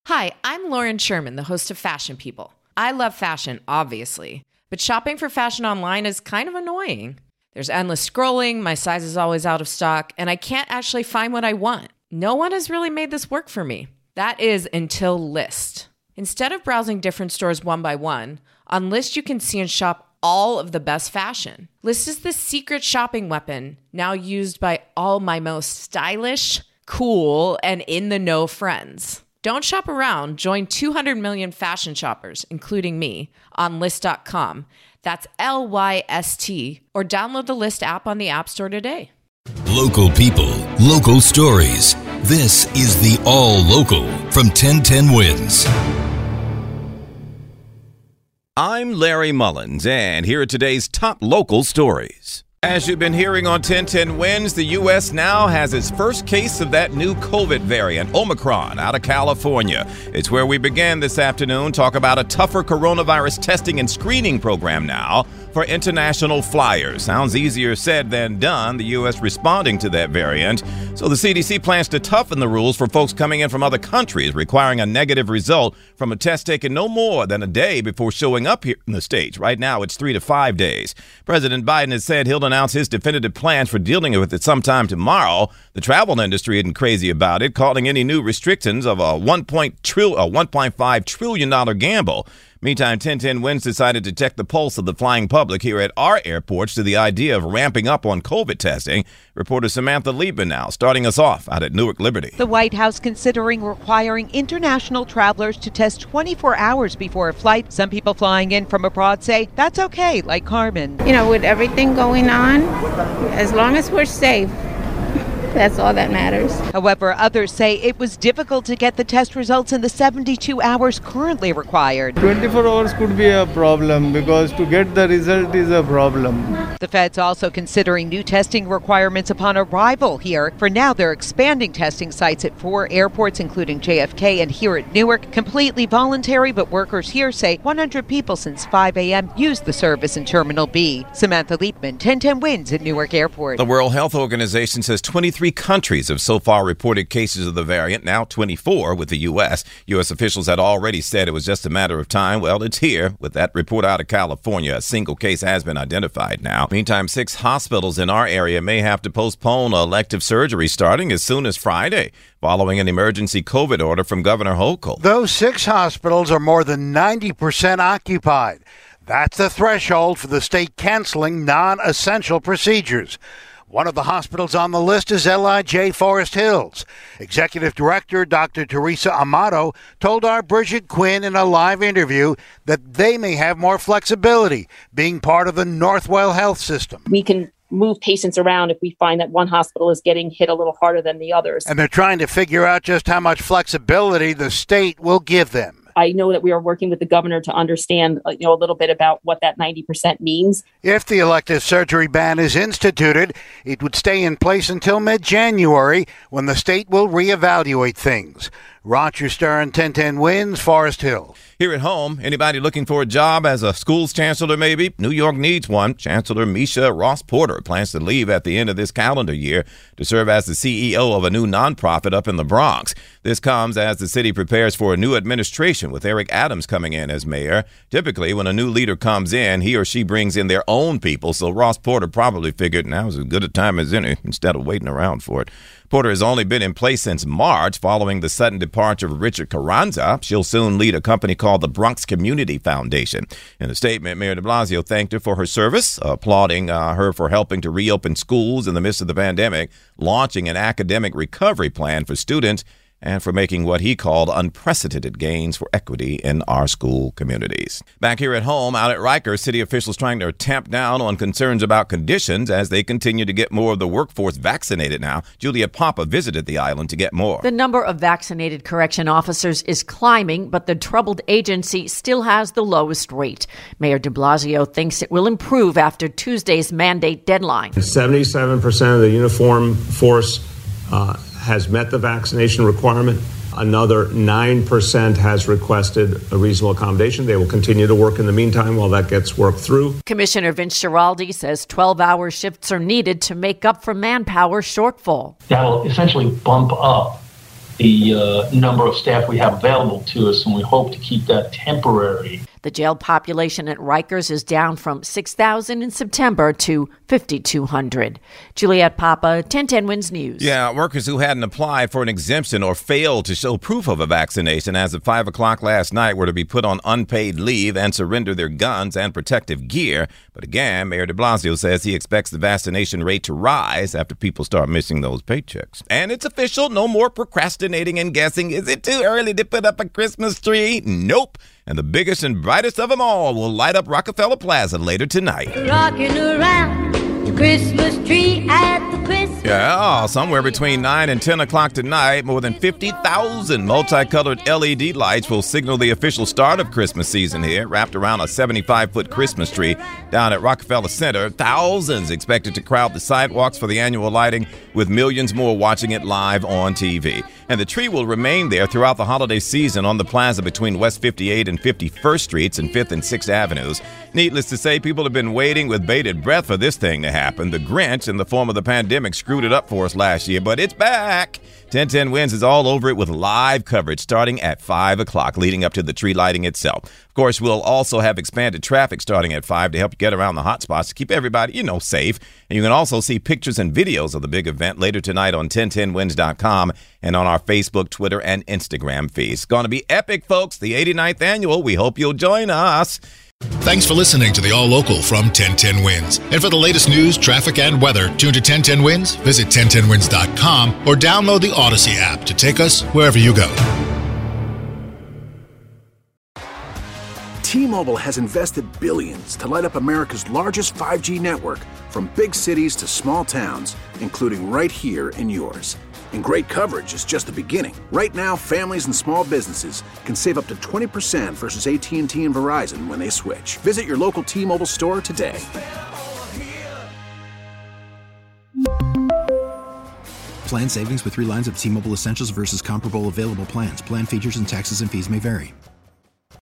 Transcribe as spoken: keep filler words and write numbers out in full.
Hi, I'm Lauren Sherman, the host of Fashion People. I love fashion, obviously, but shopping for fashion online is kind of annoying. There's endless scrolling, my size is always out of stock, and I can't actually find what I want. No one has really made this work for me. That is until Lyst. Instead of browsing different stores one by one, on Lyst you can see and shop all of the best fashion. Lyst is the secret shopping weapon, now used by all my most stylish, cool, and in-the-know friends. Don't shop around. Join two hundred million fashion shoppers, including me, on Lyst dot com. That's L Y S T. Or download the Lyst app on the App Store today. Local people, local stories. This is the All Local from ten ten Wins. I'm Larry Mullins, and here are today's top local stories. As you've been hearing on ten ten Wins, the U S now has its first case of that new COVID variant, Omicron, out of California. It's where we began this afternoon. Talk about a tougher coronavirus testing and screening program now for international flyers. Sounds easier said than done, the U S responding to that variant. So the C D C plans to toughen the rules for folks coming in from other countries, requiring a negative result from a test taken no more than a day before showing up here in the States. Right now, it's three to five days. President Biden has said he'll announce his definitive plans for dealing with it sometime tomorrow. The travel industry isn't crazy about it, calling any new restrictions of a one point five trillion dollars gamble. Meantime, ten ten Wins decided to check the pulse of the flying public here at our airports to the idea of ramping up on COVID testing. Reporter Samantha Liebman now starting us off out at Newark Liberty. The White House considering requiring international travelers to test twenty-four hours before a flight. Some people flying in from abroad say that's okay, like Carmen. You know, with everything going on, as long as we're safe, that's all that matters. However, others say it was difficult to get the test results in the seventy-two hours currently required. twenty-four hours could be a problem because to get the result is a problem. The Fed's also considering new testing requirements upon arrival here. For now, they're expanding testing sites at four airports, including J F K and here at Newark. Completely voluntary, but workers here say one hundred people since five a.m. used the service in Terminal B. Samantha Liebman, ten ten Wins at Newark Airport. The World Health Organization says twenty-three countries have so far reported cases of the variant, now twenty-four with the U S. U S officials had already said it was just a matter of time. Well, it's here. With that report out of California, a single case has been identified now. Meantime, six hospitals in our area may have to postpone elective surgery starting as soon as Friday, following an emergency COVID order from Governor Hochul. Those six hospitals are more than ninety percent occupied. That's the threshold for the state canceling non-essential procedures. One of the hospitals on the list is L I J Forest Hills. Executive Director Doctor Teresa Amato told our Bridget Quinn in a live interview that they may have more flexibility, being part of the Northwell Health System. We can move patients around if we find that one hospital is getting hit a little harder than the others. And they're trying to figure out just how much flexibility the state will give them. I know that we are working with the governor to understand, you know, a little bit about what that ninety percent means. If the elective surgery ban is instituted, it would stay in place until mid-January, when the state will reevaluate things. Roger Stern, ten ten Wins, Forest Hills. Here at home, anybody looking for a job as a school's chancellor maybe? New York needs one. Chancellor Misha Ross Porter plans to leave at the end of this calendar year to serve as the C E O of a new nonprofit up in the Bronx. This comes as the city prepares for a new administration with Eric Adams coming in as mayor. Typically, when a new leader comes in, he or she brings in their own people, so Ross Porter probably figured now is as good a time as any instead of waiting around for it. Porter has only been in place since March following the sudden departure of Richard Carranza. She'll soon lead a company called the Bronx Community Foundation. In a statement, Mayor de Blasio thanked her for her service, applauding uh, her for helping to reopen schools in the midst of the pandemic, launching an academic recovery plan for students, and for making what he called unprecedented gains for equity in our school communities. Back here at home, out at Rikers, city officials trying to tamp down on concerns about conditions as they continue to get more of the workforce vaccinated now. Julia Papa visited the island to get more. The number of vaccinated correction officers is climbing, but the troubled agency still has the lowest rate. Mayor de Blasio thinks it will improve after Tuesday's mandate deadline. seventy-seven percent of the uniform force uh, has met the vaccination requirement. Another nine percent has requested a reasonable accommodation. They will continue to work in the meantime while that gets worked through. Commissioner Vince Schiraldi says twelve-hour shifts are needed to make up for manpower shortfall. That will essentially bump up the uh, number of staff we have available to us, and we hope to keep that temporary. The jail population at Rikers is down from six thousand in September to fifty-two hundred. Juliette Papa, ten ten Wins News. Yeah, workers who hadn't applied for an exemption or failed to show proof of a vaccination as of five o'clock last night were to be put on unpaid leave and surrender their guns and protective gear. But again, Mayor de Blasio says he expects the vaccination rate to rise after people start missing those paychecks. And it's official, no more procrastinating and guessing. Is it too early to put up a Christmas tree? Nope. And the biggest and brightest of them all will light up Rockefeller Plaza later tonight. Rocking around the Christmas tree at the Christmas. Yeah, somewhere between nine and ten o'clock tonight, more than fifty thousand multicolored L E D lights will signal the official start of Christmas season here, wrapped around a seventy-five foot Christmas tree down at Rockefeller Center. Thousands expected to crowd the sidewalks for the annual lighting, with millions more watching it live on T V. And the tree will remain there throughout the holiday season on the plaza between West fifty-eighth and fifty-first Streets and fifth and sixth Avenues. Needless to say, people have been waiting with bated breath for this thing to happen. The Grinch, in the form of the pandemic, screwed it up for us last year, but it's back. ten ten Wins is all over it with live coverage starting at five o'clock, leading up to the tree lighting itself. Of course, we'll also have expanded traffic starting at five to help you get around the hot spots to keep everybody, you know, safe. And you can also see pictures and videos of the big event later tonight on ten ten wins dot com and on our Facebook, Twitter, and Instagram feeds. It's going to be epic, folks. The eighty-ninth annual. We hope you'll join us. Thanks for listening to the All Local from ten ten Wins. And for the latest news, traffic, and weather, tune to ten ten Wins, visit ten ten wins dot com, or download the Odyssey app to take us wherever you go. T-Mobile has invested billions to light up America's largest five G network, from big cities to small towns, including right here in yours. And great coverage is just the beginning. Right now, families and small businesses can save up to twenty percent versus A T and T and Verizon when they switch. Visit your local T-Mobile store today. Plan savings with three lines of T-Mobile Essentials versus comparable available plans. Plan features and taxes and fees may vary.